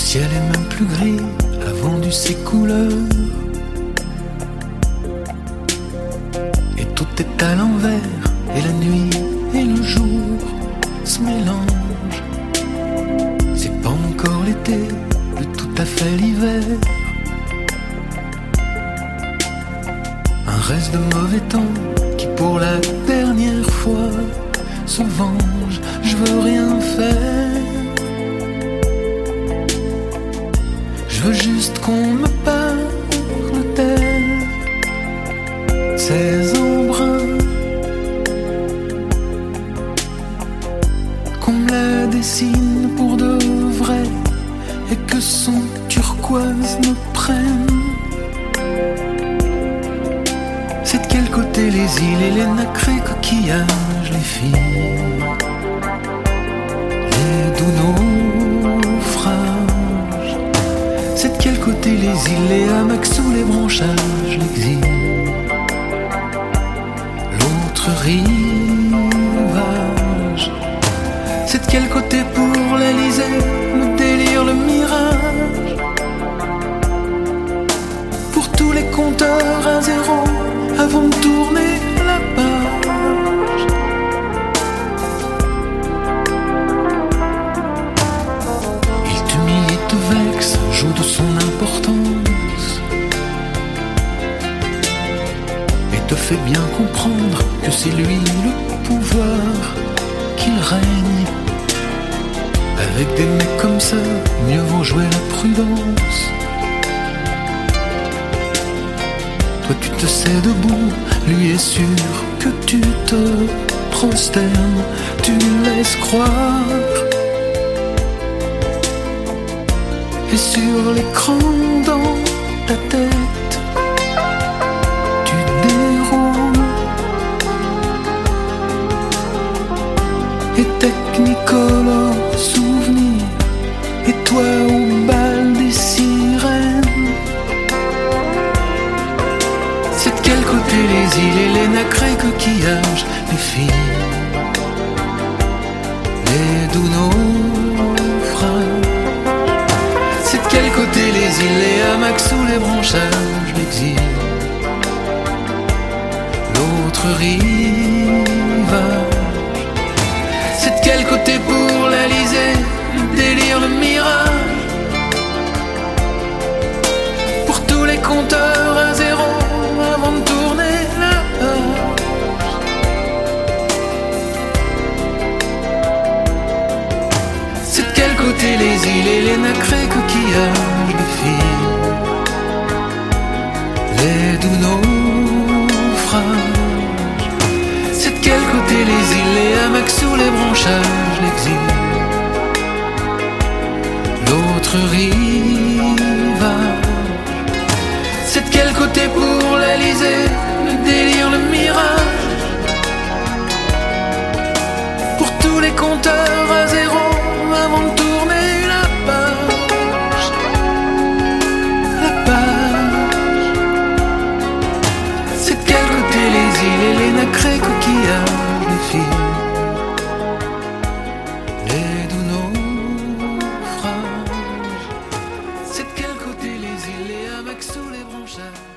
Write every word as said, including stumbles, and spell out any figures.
ciel est même plus gris, a vendu ses couleurs. Et tout est à l'envers, et la nuit et le jour se mélangent. C'est pas encore l'été, de tout à fait l'hiver. Un reste de mauvais temps qui pour la dernière fois se venge. Je veux rien faire, je veux juste qu'on me parle d'elle, ses embruns, qu'on me la dessine pour de vrai et que son turquoise me prenne. C'est de quel côté les îles et les nacrés coquillages, les filles, les doux naufrages. C'est de quel côté les îles, les hamacs sous les branchages, l'exil, l'autre rivage. C'est de quel côté pour l'Elysée, le délire, le mirage. Pour tous les compteurs à zéro, avant de tourner la page. Il t'humilie, te vexe, joue de son importance et te fait bien comprendre que c'est lui le pouvoir, qu'il règne. Avec des mecs comme ça, mieux vaut jouer la prudence. Toi tu te sais debout, lui est sûr que tu te prosternes, tu laisses croire. Et sur l'écran dans ta tête, tu déroules. Et Technicolor souvenir, et toi au bal des sirènes. C'est de quel côté les îles et les nacrés coquillages, les filles, les doux naufrages. C'est de quel côté les îles, les hamacs sous les branchages, l'exil, l'autre rivage. C'est de quel côté pour l'Elysée, le délire, le mirage. Pour tous les compteurs à zéro, avant de tourner la page. C'est de quel côté les îles et les nacrés coquillages, les filles, les doux naufrages. C'est de quel côté les îles, les hamacs sous les branchages, l'exil, l'autre rivage. C'est de quel côté pour l'Elysée, le délire, le mirage. Pour tous les compteurs à zéro, avant de tourner la page. La page. C'est de quel côté les îles et les nacrés coquillages, les filles, les doux naufrages. C'est de quel côté les îles, les hamacs sous les branchages.